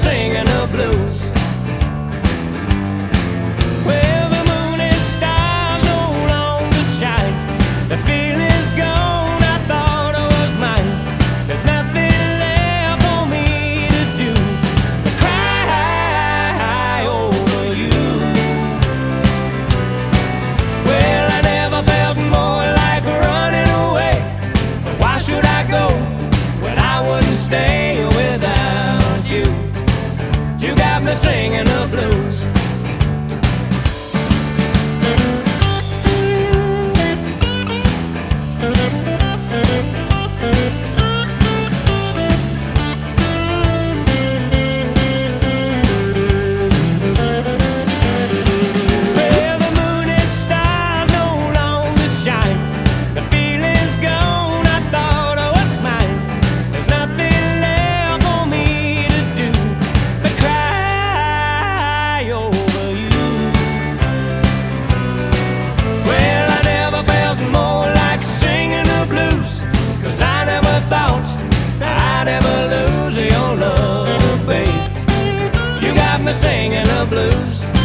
singing the blues. Well, the moon and stars no longer shine. The feeling's gone, I thought I was mine. There's nothing left for me to do but cry over you. Well, I never felt more like running away. But why should I go when I wouldn't stay without you? You got me singing the blues. Well, the moon and stars no longer shine. The feeling's gone, I thought I was mine. There's nothing left for me to do but cry over you. Well, I never felt more like singing the blues, 'cause I never thought that I'd ever lose your love, babe. You got me singing the blues.